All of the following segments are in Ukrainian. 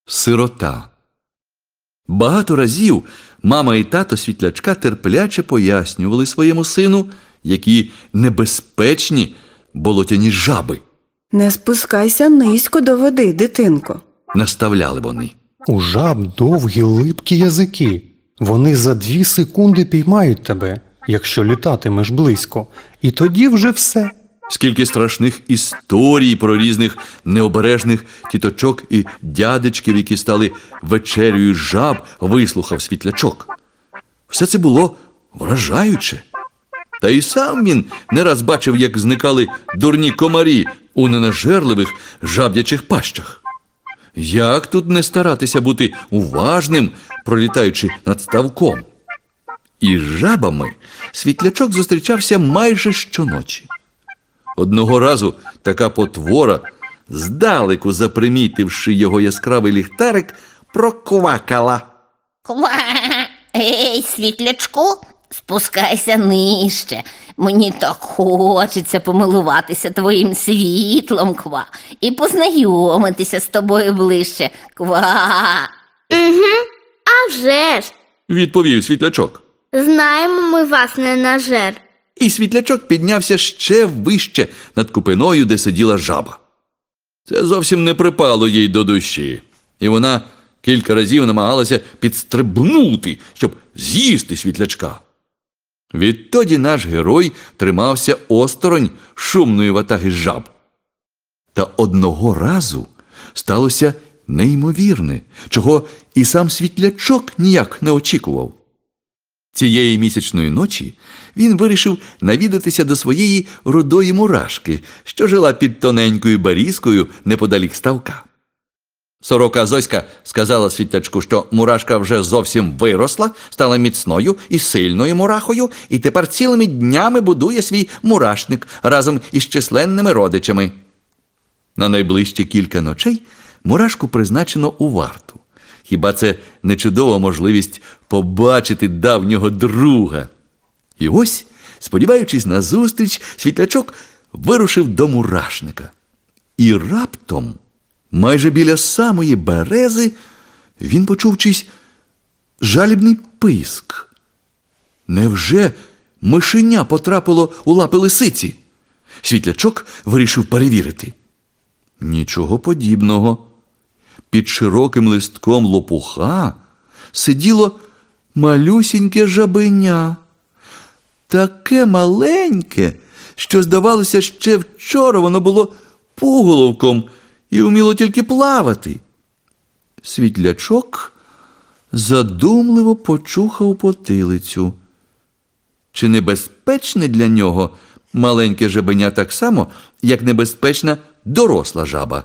Сирота. Багато разів мама і тато Світлячка терпляче пояснювали своєму сину, які небезпечні болотяні жаби. Не спускайся низько до води, дитинко. Наставляли вони. У жаб довгі липкі язики. Вони за 2 секунди піймають тебе, якщо літатимеш близько. І тоді вже все. Скільки страшних історій про різних необережних тіточок і дядечків, які стали вечерею жаб, вислухав Світлячок. Все це було вражаюче. Та й сам він не раз бачив, як зникали дурні комарі у ненажерливих жаб'ячих пащах. Як тут не старатися бути уважним, пролітаючи над ставком? І з жабами Світлячок зустрічався майже щоночі. Одного разу така потвора, здалеку запримітивши його яскравий ліхтарик, проквакала. Ква! Ей, Світлячку, спускайся нижче. Мені так хочеться помилуватися твоїм світлом, Ква, і познайомитися з тобою ближче, Ква. А вже ж! Відповів Світлячок. Знаємо ми вас, не на жер. І Світлячок піднявся ще вище над купиною, де сиділа жаба. Це зовсім не припало їй до душі. І вона кілька разів намагалася підстрибнути, щоб з'їсти Світлячка. Відтоді наш герой тримався осторонь шумної ватаги жаб. Та одного разу сталося неймовірне, чого і сам Світлячок ніяк не очікував. Цієї місячної ночі він вирішив навідатися до своєї рудої мурашки, що жила під тоненькою берізкою неподалік ставка. Сорока Зоська сказала Світлячку, що мурашка вже зовсім виросла, стала міцною і сильною мурахою, і тепер цілими днями будує свій мурашник разом із численними родичами. На найближчі кілька ночей мурашку призначено у варту. Хіба це не чудова можливість побачити давнього друга? І ось, сподіваючись на зустріч, Світлячок вирушив до мурашника. І раптом, майже біля самої берези, він почув чийсь жалібний писк. Невже мишеня потрапило у лапи лисиці? Світлячок вирішив перевірити. Нічого подібного. Під широким листком лопуха сиділо малюсіньке жабеня. Таке маленьке, що, здавалося, ще вчора воно було пуголовком і вміло тільки плавати. Світлячок задумливо почухав потилицю. Чи небезпечне для нього маленьке жабеня так само, як небезпечна доросла жаба?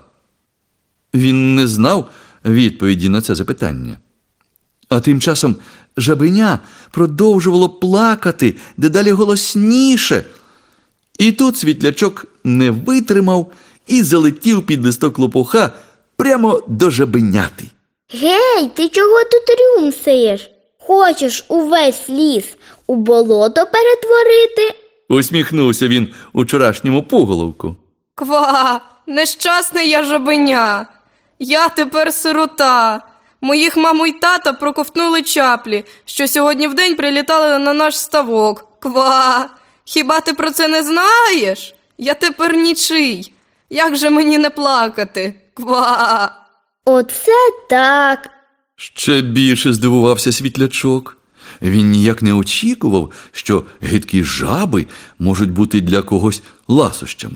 Він не знав відповіді на це запитання. А тим часом жабеня продовжувало плакати дедалі голосніше. І тут Світлячок не витримав і залетів під листок лопуха прямо до жабеняти. Гей, ти чого тут рюмсаєш? Хочеш увесь ліс у болото перетворити? Усміхнувся він учорашньому пуголовку. Ква, нещасний я жабеня. Я тепер сирота. Моїх маму й тата проковтнули чаплі, що сьогодні вдень прилітали на наш ставок. Ква, хіба ти про це не знаєш? Я тепер нічий. Як же мені не плакати? Ква. Оце так. Ще більше здивувався Світлячок. Він ніяк не очікував, що гидкі жаби можуть бути для когось ласощами.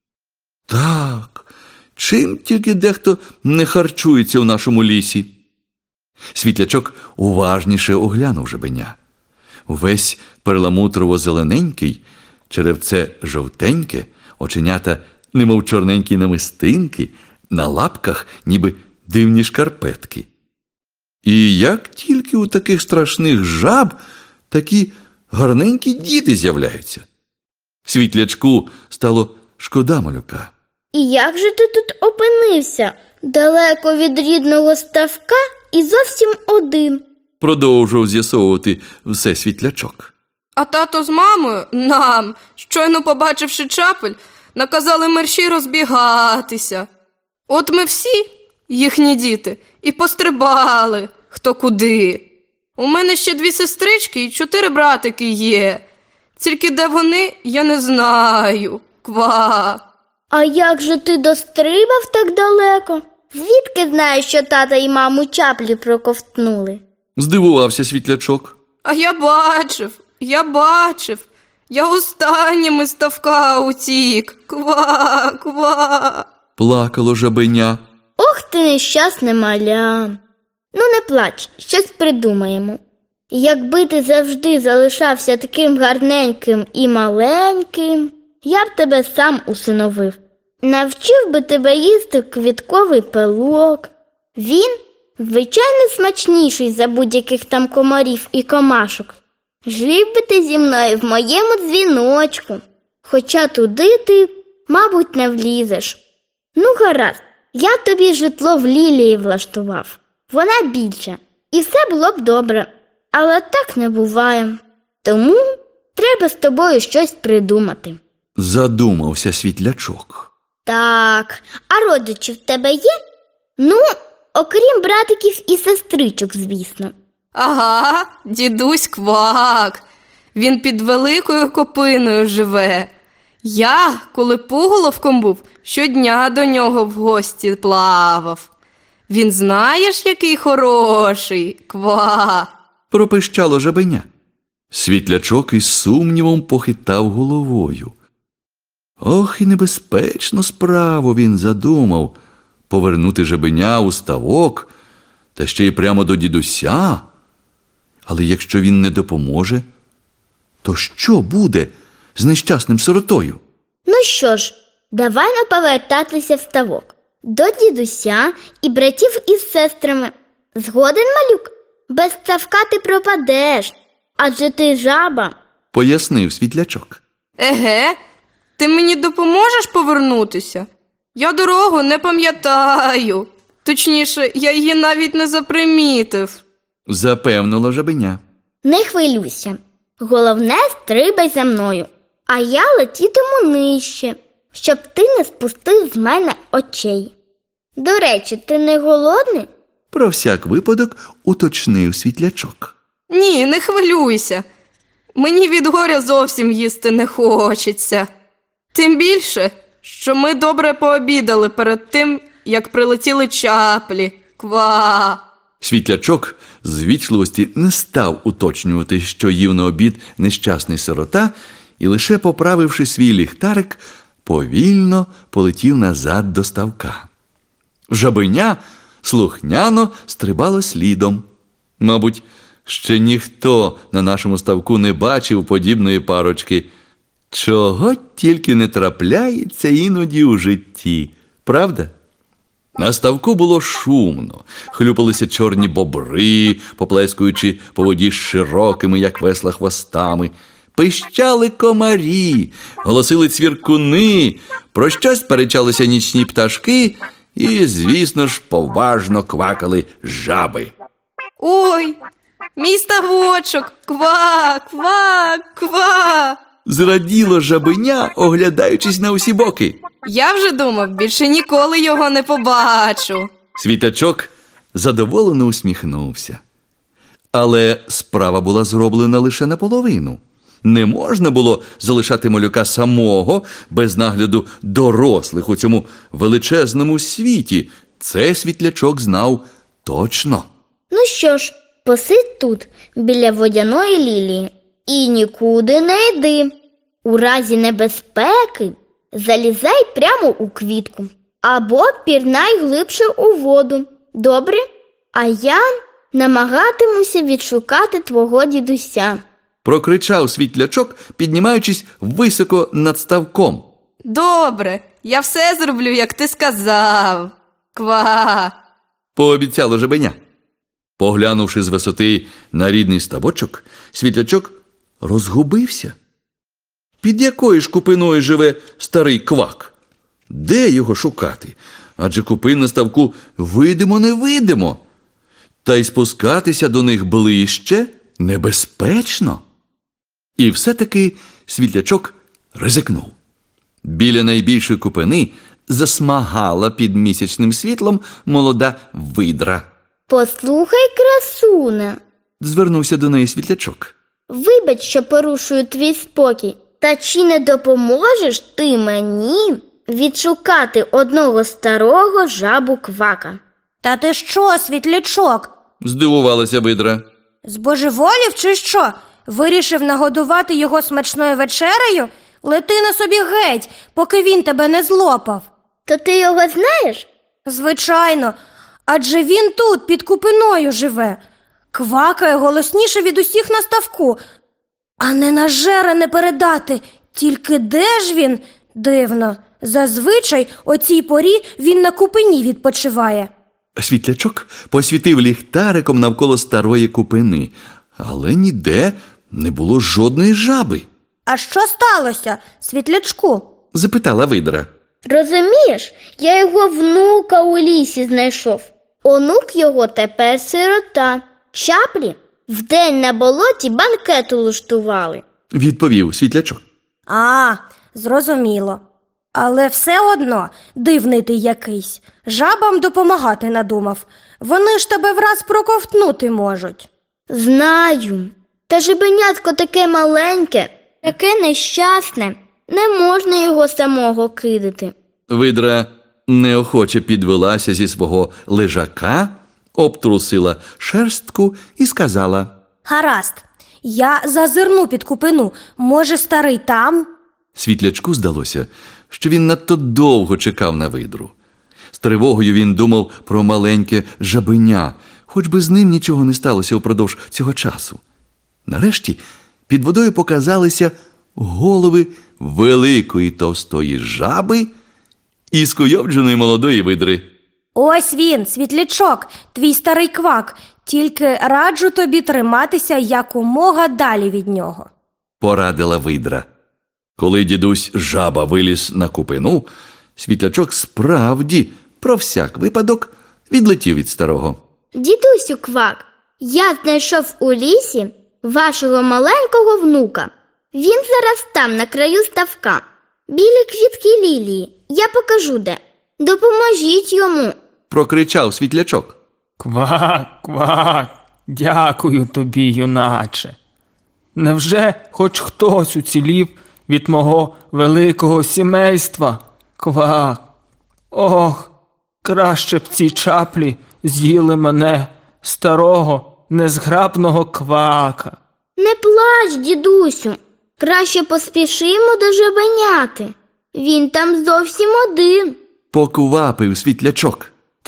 Так, чим тільки дехто не харчується в нашому лісі. Світлячок уважніше оглянув жабеня. Увесь перламутрово-зелененький, черевце жовтеньке, оченята немов чорненькі намистинки, на лапках ніби дивні шкарпетки. І як тільки у таких страшних жаб такі гарненькі діти з'являються. Світлячку стало шкода малюка. І як же ти тут опинився? Далеко від рідного ставка і зовсім один. Продовжував з'ясовувати все Світлячок. А тато з мамою нам, щойно побачивши чапель, наказали мерщій розбігатися. От ми всі їхні діти, і пострибали хто куди. У мене ще 2 сестрички і 4 братики є. Тільки де вони, я не знаю. Ква. А як же ти дострибав так далеко? Звідки знаєш, що тата і маму чаплі проковтнули? Здивувався Світлячок. А я бачив. Я останніми з ставка утік. Ква, ква. Плакало жабеня. Ох ти нещасне маля. Ну не плач, щось придумаємо. Якби ти завжди залишався таким гарненьким і маленьким, я б тебе сам усиновив. Навчив би тебе їсти квітковий пилок. Він, звичайно, смачніший за будь-яких там комарів і комашок. Жив би ти зі мною в моєму дзвіночку, хоча туди ти, мабуть, не влізеш. Ну, гаразд, я тобі житло в Лілії влаштував. Вона більша, і все було б добре. Але так не буває. Тому треба з тобою щось придумати. Задумався Світлячок. Так, а родичі в тебе є? Ну, окрім братиків і сестричок, звісно. Ага, дідусь Квак. Він під великою копиною живе. Я, коли пуголовком був, щодня до нього в гості плавав. Він знаєш, який хороший, Ква. Пропищало жабеня. Світлячок із сумнівом похитав головою. Ох, і небезпечну справу він задумав повернути жабеня у ставок, та ще й прямо до дідуся. Але якщо він не допоможе, то що буде з нещасним сиротою? Ну що ж, давай повертатися в ставок. До дідуся і братів із сестрами. Згоден, малюк? Без ставка ти пропадеш, адже ти жаба. Пояснив Світлячок. Еге, ти мені допоможеш повернутися? Я дорогу не пам'ятаю. Точніше, я її навіть не запримітив. Запевнило жабеня. Не хвилюйся. Головне, стрибай за мною, а я летітиму нижче, щоб ти не спустив з мене очей. До речі, ти не голодний? Про всяк випадок уточнив Світлячок. Ні, не хвилюйся. Мені від горя зовсім їсти не хочеться. Тим більше, що ми добре пообідали перед тим, як прилетіли чаплі. Ква. Світлячок з вічливості не став уточнювати, що їв на обід нещасний сирота, і лише поправивши свій ліхтарик, повільно полетів назад до ставка. Жабеня слухняно стрибало слідом. Мабуть, ще ніхто на нашому ставку не бачив подібної парочки. Чого тільки не трапляється іноді у житті, правда? На ставку було шумно, хлюпалися чорні бобри, поплескуючи по воді широкими, як весла, хвостами. Пищали комарі, голосили цвіркуни, про щось сперечалися нічні пташки і, звісно ж, поважно квакали жаби. Ой, мій ставочок. Ква, ква, ква. Зраділо жабеня, оглядаючись на усі боки. Я вже думав, більше ніколи його не побачу. Світачок задоволено усміхнувся. Але справа була зроблена лише наполовину. Не можна було залишати малюка самого, без нагляду дорослих у цьому величезному світі. Це Світлячок знав точно. Ну що ж, посидь тут, біля водяної лілії, і нікуди не йди. У разі небезпеки залізай прямо у квітку або пірнай глибше у воду. Добре? А я намагатимуся відшукати твого дідуся. Прокричав Світлячок, піднімаючись високо над ставком. Добре, я все зроблю, як ти сказав. Ква. Пообіцяло жабеня. Поглянувши з висоти на рідний ставочок, Світлячок розгубився. Під якою ж купиною живе старий Квак? Де його шукати? Адже купин на ставку видимо-невидимо. Та й спускатися до них ближче небезпечно. І все-таки Світлячок ризикнув. Біля найбільшої купини, засмагала під місячним світлом молода видра. Послухай, красуне, Звернувся до неї світлячок. вибач, що порушую твій спокій, та чи не допоможеш ти мені відшукати одного старого жабу Квака? Та ти що, світлячок? Здивувалася видра. Збожеволів чи що? Вирішив нагодувати його смачною вечерею? Лети на собі геть, поки він тебе не злопав. То ти його знаєш? Звичайно, адже він тут, під купиною живе. Квакає голосніше від усіх на ставку. А не на жера не передати. Тільки де ж він? Дивно. Зазвичай о цій порі він на купині відпочиває. Світлячок посвітив ліхтариком навколо старої купини, але ніде не було жодної жаби. А що сталося, світлячку? Запитала видра. Розумієш, я його внука у лісі знайшов. Онук його тепер сирота. Чаплі вдень на болоті банкет улаштували. Відповів світлячок. А, зрозуміло. Але все одно дивний ти якийсь. Жабам допомагати надумав. Вони ж тебе враз проковтнути можуть. Знаю. Та жебенятко таке маленьке, таке нещасне. Не можна його самого кидати. Видра неохоче підвелася зі свого лежака, обтрусила шерстку і сказала. Гаразд, я зазирну під купину. Може, старий там? Світлячку здалося, що він надто довго чекав на видру. З тривогою він думав про маленьке жабеня, хоч би з ним нічого не сталося упродовж цього часу. Нарешті під водою показалися голови великої товстої жаби і скуйовдженої молодої видри. Ось він, світлячок, твій старий Квак. Тільки раджу тобі триматися якомога далі від нього. Порадила видра. Коли дідусь жаба виліз на купину, світлячок справді, про всяк випадок, відлетів від старого. Дідусю Квак, я знайшов у лісі вашого маленького внука. Він зараз там, на краю ставка, біля квітки лілії. Я покажу де. Допоможіть йому. Прокричав світлячок. Квак, квак, дякую тобі, юначе. Невже хоч хтось уцілів від мого великого сімейства? Квак. Ох, краще б ці чаплі з'їли мене, старого, незграбного Квака. Не плач, дідусю. Краще поспішимо до жабеняти. Він там зовсім один. Поквапив світлячок.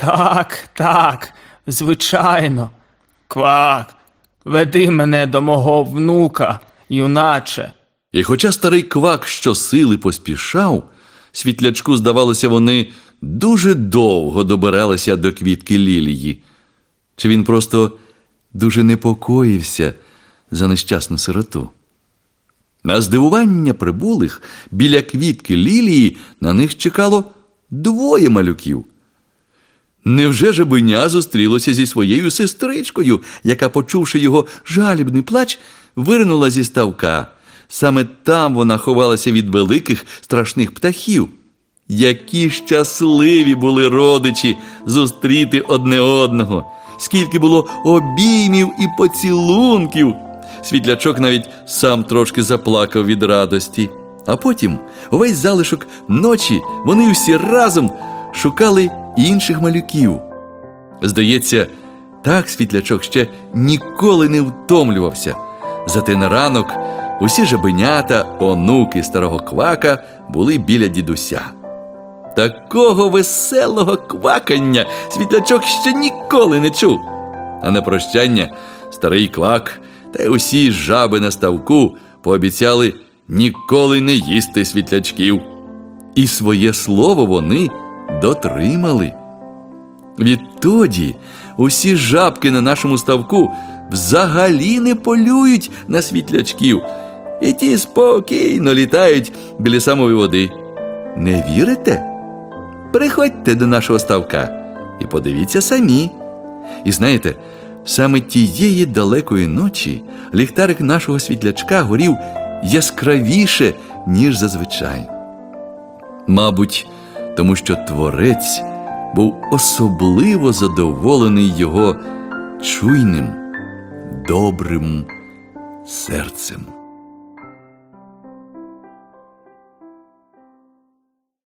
Так, звичайно. Квак, веди мене до мого внука, юначе. І хоча старий Квак щосили поспішав, світлячку, здавалося, вони дуже довго добиралися до квітки лілії. Чи він просто дуже непокоївся за нещасну сироту? На здивування прибулих біля квітки лілії на них чекало двоє малюків. Невже жабеня зустрілося зі своєю сестричкою, яка, почувши його жалібний плач, виринула зі ставка? Саме там вона ховалася від великих страшних птахів. Які щасливі були родичі зустріти одне одного! Скільки було обіймів і поцілунків! Світлячок навіть сам трошки заплакав від радості. А потім, увесь залишок ночі, вони всі разом шукали інших малюків. Здається, так світлячок ще ніколи не втомлювався. Зате на ранок усі жабенята, онуки старого Квака були біля дідуся. Такого веселого квакання світлячок ще ніколи не чув. А на прощання старий Квак та й усі жаби на ставку пообіцяли ніколи не їсти світлячків. І своє слово вони дотримали. Відтоді усі жабки на нашому ставку взагалі не полюють на світлячків, і ті спокійно літають біля самої води. Не вірите? Приходьте до нашого ставка і подивіться самі. І знаєте, саме тієї далекої ночі ліхтарик нашого світлячка горів яскравіше, ніж зазвичай. Мабуть, тому що Творець був особливо задоволений його чуйним, добрим серцем.